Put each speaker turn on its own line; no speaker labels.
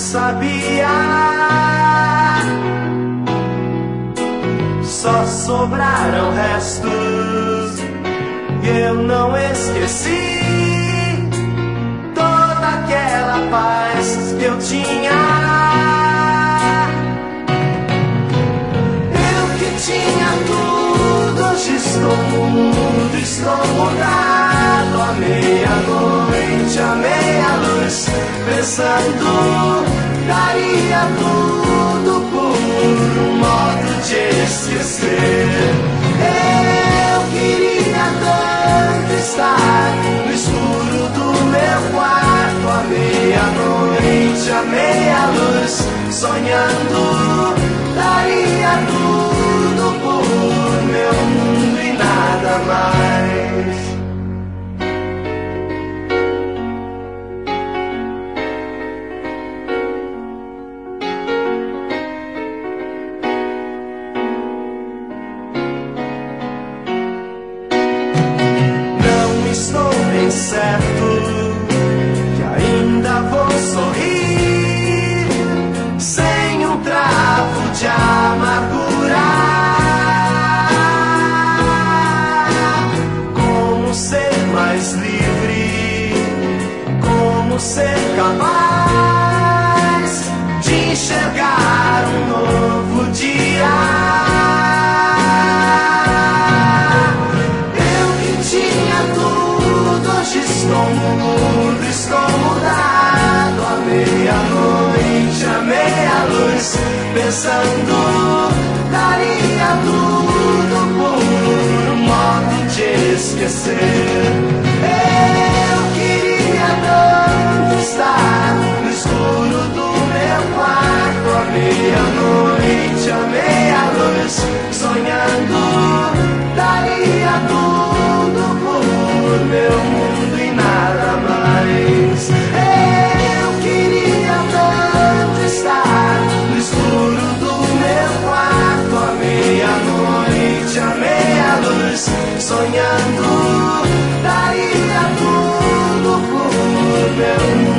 sabia. Só sobraram restos e eu não esqueci toda aquela paz que eu tinha. Eu que tinha tudo, hoje estou mudo, estou mudado. À meia-noite, à meia-luz, pensando, daria tudo por um modo de esquecer. Eu queria tanto estar no escuro do meu quarto, à meia-noite, à meia-luz, sonhando, daria tudo por meu mundo e nada mais. Estou bem certo que ainda vou sorrir sem um travo de amargura. Como ser mais livre, como ser capaz de enxergar um novo dia. Estou mudo, estou mudado, à meia-noite, à meia-luz, pensando, daria tudo por um modo de esquecer. Eu queria tanto estar no escuro do meu quarto, à meia-noite, à meia-luz, sonhando, daria tudo por meu mundo e nada mais. Eu queria tanto estar no escuro do meu quarto, à meia-noite, à meia-luz, sonhando, daria tudo por meu mundo.